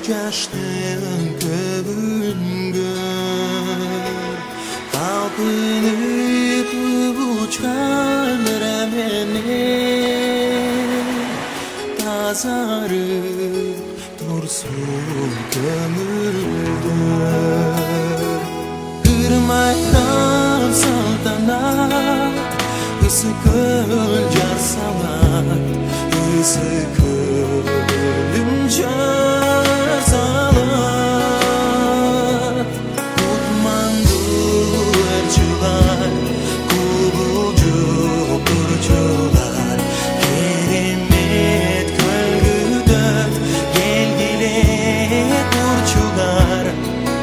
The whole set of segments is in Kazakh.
жаштың көбүнгөр талпынып учкандар менен тазарып турсун көңүлдөр ырмайрам салтанат ысы көл жар салат ысы көлүм жар салат кутманду ырчылар кубулжу бурчулар керемет көлгүдөт келгиле бурчулар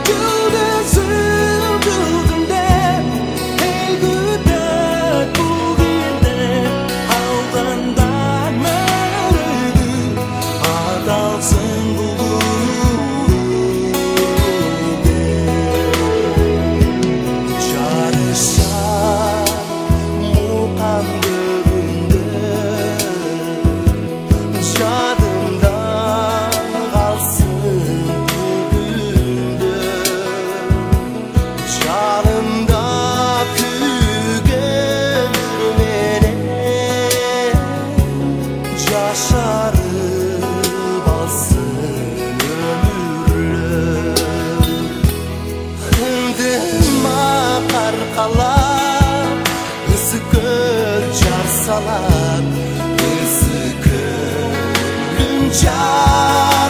ысы көл жар салат ысы көлүм жар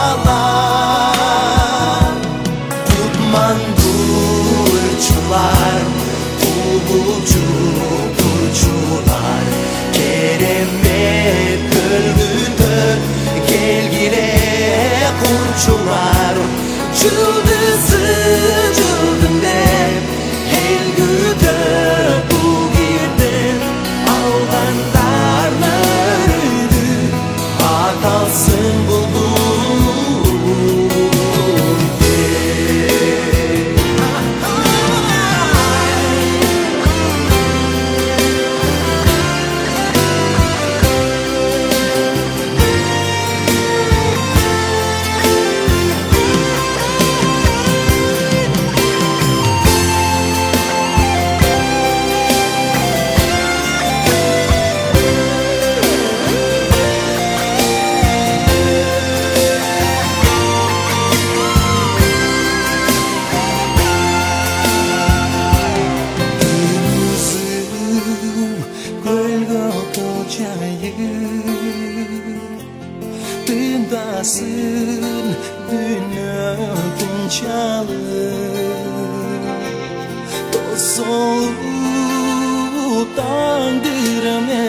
салат кутманду ырчылар кубулжу бурчулар керемет көлгүдөр келгиле курчулар жылдызы жылдым деп элгүдө бугирден алгандарны үрүдү аталсын Tıntasın dünökün çalıp Tosolup tangır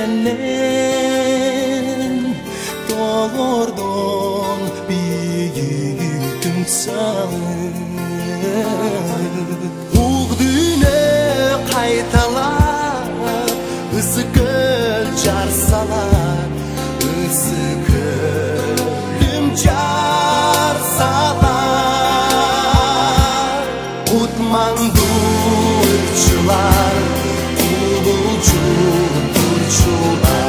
menen Dolordon büyütün salıp Uğdüne kaytalar ısı göl jar salar ısı kölüm jar salar Kutmandu ırçılar Kubulcu turçular